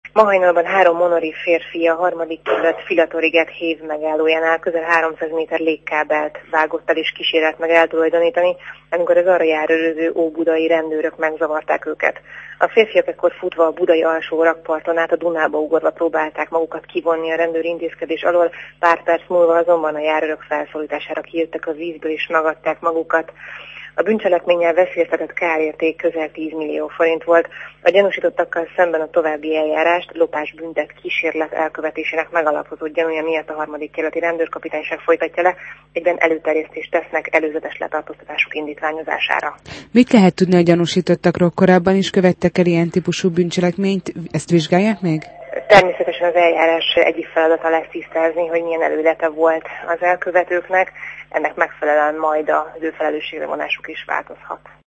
Ma hajnalban 3 monorív férfi a 3. kerület Filatoriget hév megállójánál közel 300 méter légkábelt vágott el és kísérelt meg eltulajdonítani, amikor az arra járőröző óbudai rendőrök megzavarták őket. A férfiak ekkor futva a budai alsó rakparton át a Dunába ugorva próbálták magukat kivonni a rendőri intézkedés alól, pár perc múlva azonban a járőrök felszólítására kijöttek a vízből és megadták magukat. A bűncselekménnyel veszélyeztetett kárérték közel 10 millió forint volt. A gyanúsítottakkal szemben a további eljárást lopásbüntet kísérlet elkövetésének megalapozott gyanúja miatt a 3. kerületi rendőrkapitányság folytatja le, egyben előterjesztést tesznek előzetes letartóztatások indítványozására. Mit lehet tudni a gyanúsítottakról? Korábban is követtek el ilyen típusú bűncselekményt? Ezt vizsgálják még? Természetesen az eljárás egyik feladata lesz tisztázni, hogy milyen előlete volt az elkövetőknek, ennek megfelelően majd az ő felelősségre vonásuk is változhat.